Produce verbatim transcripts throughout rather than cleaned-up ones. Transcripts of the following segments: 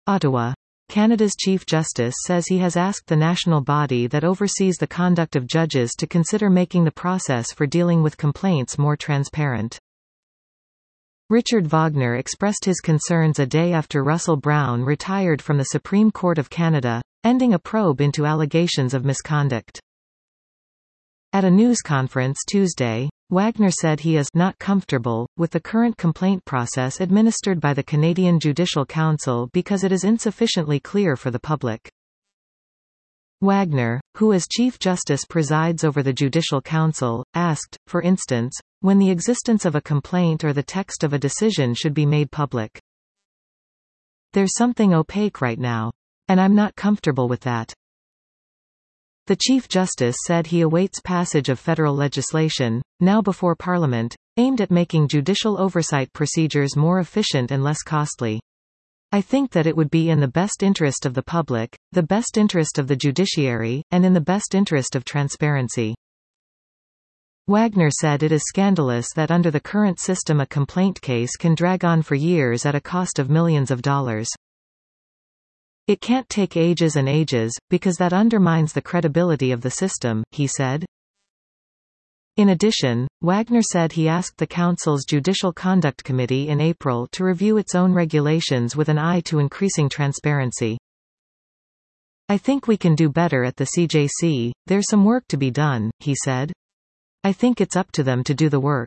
Ottawa. Canada's Chief Justice says he has asked the national body that oversees the conduct of judges to consider making the process for dealing with complaints more transparent. Richard Wagner expressed his concerns a day after Russell Brown retired from the Supreme Court of Canada, ending a probe into allegations of misconduct. At a news conference Tuesday, Wagner said he is not comfortable with the current complaint process administered by the Canadian Judicial Council because it is insufficiently clear for the public. Wagner, who as Chief Justice presides over the Judicial Council, asked, for instance, when the existence of a complaint or the text of a decision should be made public. There's something opaque right now. And I'm not comfortable with that. The Chief Justice said he awaits passage of federal legislation, now before Parliament, aimed at making judicial oversight procedures more efficient and less costly. I think that it would be in the best interest of the public, the best interest of the judiciary, and in the best interest of transparency. Wagner said it is scandalous that under the current system a complaint case can drag on for years at a cost of millions of dollars. It can't take ages and ages, because that undermines the credibility of the system, he said. In addition, Wagner said he asked the Council's Judicial Conduct Committee in April to review its own regulations with an eye to increasing transparency. I think we can do better at the C J C, there's some work to be done, he said. I think it's up to them to do the work.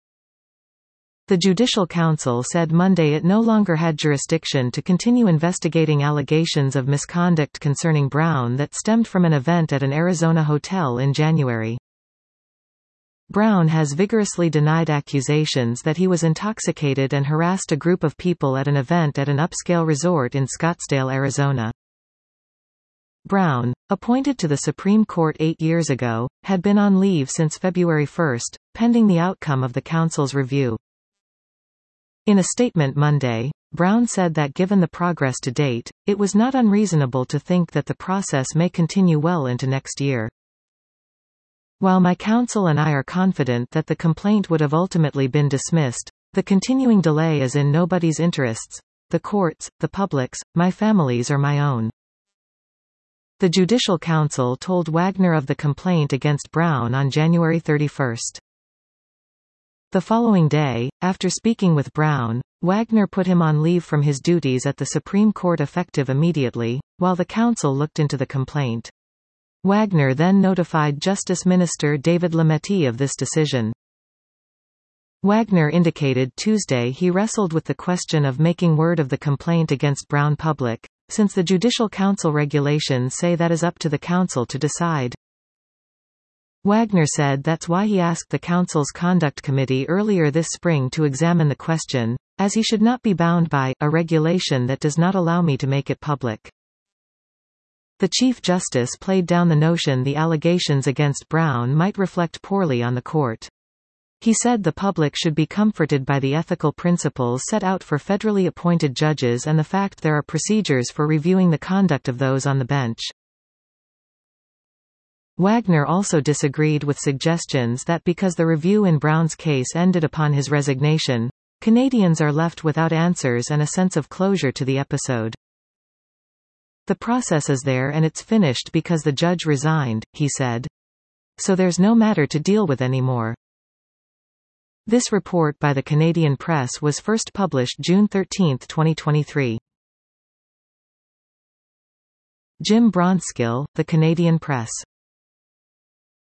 The Judicial Council said Monday it no longer had jurisdiction to continue investigating allegations of misconduct concerning Brown that stemmed from an event at an Arizona hotel in January. Brown has vigorously denied accusations that he was intoxicated and harassed a group of people at an event at an upscale resort in Scottsdale, Arizona. Brown, appointed to the Supreme Court eight years ago, had been on leave since February first, pending the outcome of the Council's review. In a statement Monday, Brown said that given the progress to date, it was not unreasonable to think that the process may continue well into next year. While my counsel and I are confident that the complaint would have ultimately been dismissed, the continuing delay is in nobody's interests, the court's, the public's, my family's or my own. The Judicial Council told Wagner of the complaint against Brown on January thirty-first. The following day, after speaking with Brown, Wagner put him on leave from his duties at the Supreme Court effective immediately, while the Council looked into the complaint. Wagner then notified Justice Minister David Lametti of this decision. Wagner indicated Tuesday he wrestled with the question of making word of the complaint against Brown public, since the Judicial Council regulations say that is up to the Council to decide. Wagner said that's why he asked the Council's Conduct Committee earlier this spring to examine the question, as he should not be bound by a regulation that does not allow me to make it public. The Chief Justice played down the notion the allegations against Brown might reflect poorly on the court. He said the public should be comforted by the ethical principles set out for federally appointed judges and the fact there are procedures for reviewing the conduct of those on the bench. Wagner also disagreed with suggestions that because the review in Brown's case ended upon his resignation, Canadians are left without answers and a sense of closure to the episode. The process is there and it's finished because the judge resigned, he said. So there's no matter to deal with anymore. This report by the Canadian Press was first published June thirteenth twenty twenty-three. Jim Bronskill, The Canadian Press.